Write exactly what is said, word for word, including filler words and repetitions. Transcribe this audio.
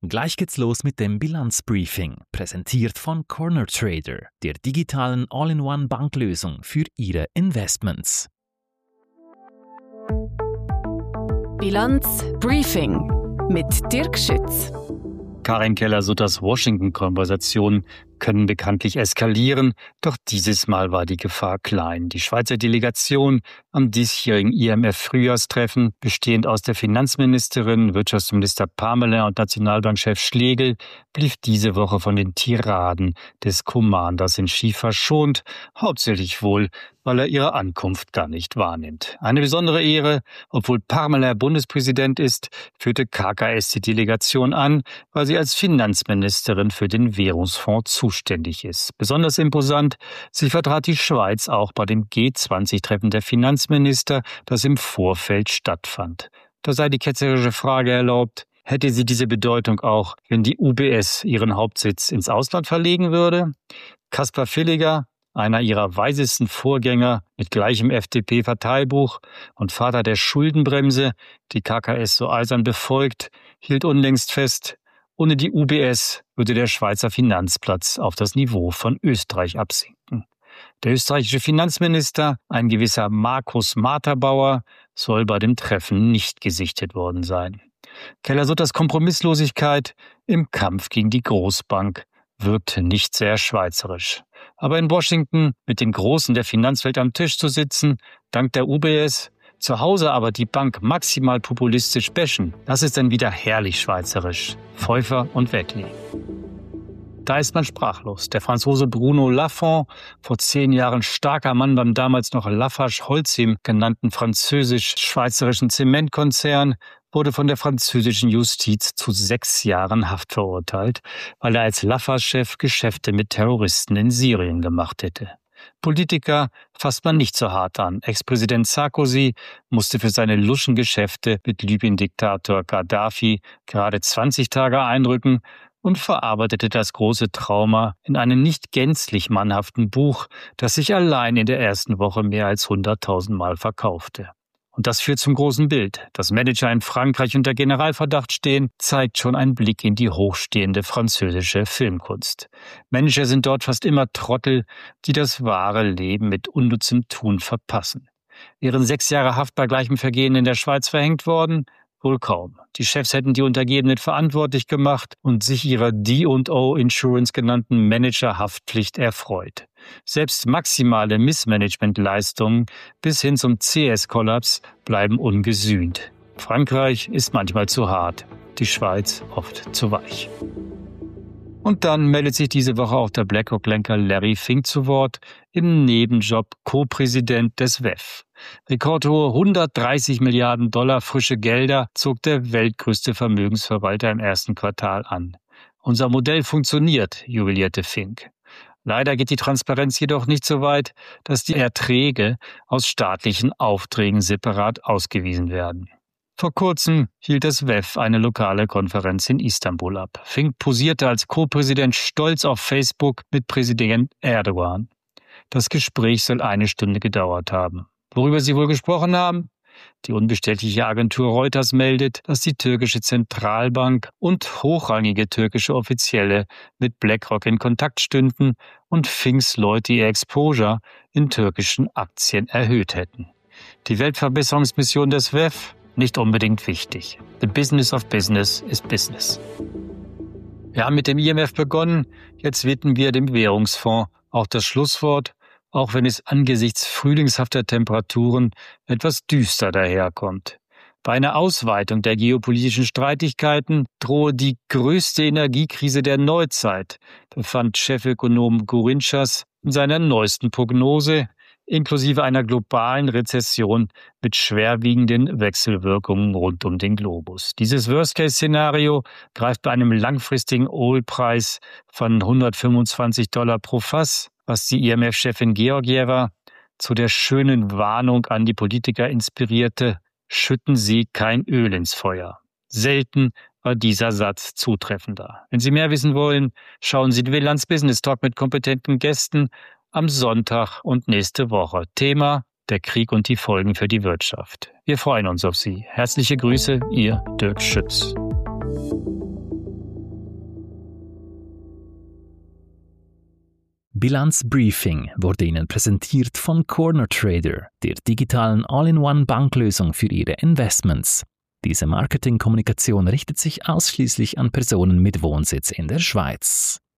Gleich geht's los mit dem Bilanzbriefing, präsentiert von Corner Trader, der digitalen All-in-One-Banklösung für Ihre Investments. Bilanzbriefing mit Dirk Schütz. Karin Keller-Sutters Washington-Konversationen können bekanntlich eskalieren, doch dieses Mal war die Gefahr klein. Die Schweizer Delegation am diesjährigen I M F-Frühjahrstreffen, bestehend aus der Finanzministerin, Wirtschaftsminister Parmelin und Nationalbankchef Schlegel, blieb diese Woche von den Tiraden des Commanders in Ski verschont, hauptsächlich wohl, weil er ihre Ankunft gar nicht wahrnimmt. Eine besondere Ehre, obwohl Parmelin Bundespräsident ist, führte K K S die Delegation an, weil sie als Finanzministerin für den Währungsfonds zuständig ist. Besonders imposant, sie vertrat die Schweiz auch bei dem G zwanzig-Treffen der Finanzminister, das im Vorfeld stattfand. Da sei die ketzerische Frage erlaubt: Hätte sie diese Bedeutung auch, wenn die U B S ihren Hauptsitz ins Ausland verlegen würde? Kaspar Villiger, einer ihrer weisesten Vorgänger mit gleichem F D P-Parteibuch und Vater der Schuldenbremse, die K K S so eisern befolgt, hielt unlängst fest: Ohne die U B S würde der Schweizer Finanzplatz auf das Niveau von Österreich absinken. Der österreichische Finanzminister, ein gewisser Markus Materbauer, soll bei dem Treffen nicht gesichtet worden sein. Keller-Sutters Kompromisslosigkeit im Kampf gegen die Großbank wirkte nicht sehr schweizerisch. Aber in Washington mit den Großen der Finanzwelt am Tisch zu sitzen, dank der U B S, zu Hause aber die Bank maximal populistisch bashen, das ist dann wieder herrlich schweizerisch. Pfeufer und weglegen. Da ist man sprachlos. Der Franzose Bruno Lafont, vor zehn Jahren starker Mann beim damals noch Lafarge-Holcim genannten französisch-schweizerischen Zementkonzern, wurde von der französischen Justiz zu sechs Jahren Haft verurteilt, weil er als Lafarge-Chef Geschäfte mit Terroristen in Syrien gemacht hätte. Politiker fasst man nicht so hart an. Ex-Präsident Sarkozy musste für seine luschen Geschäfte mit Libyen-Diktator Gaddafi gerade zwanzig Tage einrücken und verarbeitete das große Trauma in einem nicht gänzlich mannhaften Buch, das sich allein in der ersten Woche mehr als hunderttausend Mal verkaufte. Und das führt zum großen Bild. Dass Manager in Frankreich unter Generalverdacht stehen, zeigt schon einen Blick in die hochstehende französische Filmkunst. Manager sind dort fast immer Trottel, die das wahre Leben mit unnutzem Tun verpassen. Wären sechs Jahre Haft bei gleichem Vergehen in der Schweiz verhängt worden? Wohl kaum. Die Chefs hätten die Untergebenen verantwortlich gemacht und sich ihrer D und O Insurance genannten Managerhaftpflicht erfreut. Selbst maximale Missmanagementleistungen bis hin zum C S-Kollaps bleiben ungesühnt. Frankreich ist manchmal zu hart, die Schweiz oft zu weich. Und dann meldet sich diese Woche auch der BlackRock-Lenker Larry Fink zu Wort, im Nebenjob Co-Präsident des W E F. Rekordhohe hundertdreißig Milliarden Dollar frische Gelder zog der weltgrößte Vermögensverwalter im ersten Quartal an. Unser Modell funktioniert, jubilierte Fink. Leider geht die Transparenz jedoch nicht so weit, dass die Erträge aus staatlichen Aufträgen separat ausgewiesen werden. Vor kurzem hielt das W E F eine lokale Konferenz in Istanbul ab. Fink posierte als Co-Präsident stolz auf Facebook mit Präsident Erdogan. Das Gespräch soll eine Stunde gedauert haben. Worüber sie wohl gesprochen haben? Die unbestätigte Agentur Reuters meldet, dass die türkische Zentralbank und hochrangige türkische Offizielle mit BlackRock in Kontakt stünden und Finks Leute ihr Exposure in türkischen Aktien erhöht hätten. Die Weltverbesserungsmission des W E F? Nicht unbedingt wichtig. The business of business is business. Wir haben mit dem I M F begonnen, jetzt widmen wir dem Währungsfonds auch das Schlusswort, auch wenn es angesichts frühlingshafter Temperaturen etwas düster daherkommt. Bei einer Ausweitung der geopolitischen Streitigkeiten drohe die größte Energiekrise der Neuzeit, befand Chefökonom Gourinchas in seiner neuesten Prognose, inklusive einer globalen Rezession mit schwerwiegenden Wechselwirkungen rund um den Globus. Dieses Worst-Case-Szenario greift bei einem langfristigen Ölpreis von hundertfünfundzwanzig Dollar pro Fass, was die I M F-Chefin Georgieva zu der schönen Warnung an die Politiker inspirierte: Schütten Sie kein Öl ins Feuer. Selten war dieser Satz zutreffender. Wenn Sie mehr wissen wollen, schauen Sie den Bilanz Business Talk mit kompetenten Gästen am Sonntag und nächste Woche. Thema: der Krieg und die Folgen für die Wirtschaft. Wir freuen uns auf Sie. Herzliche Grüße, Ihr Dirk Schütz. Bilanzbriefing wurde Ihnen präsentiert von Corner Trader, der digitalen All-in-One-Banklösung für Ihre Investments. Diese Marketingkommunikation richtet sich ausschließlich an Personen mit Wohnsitz in der Schweiz.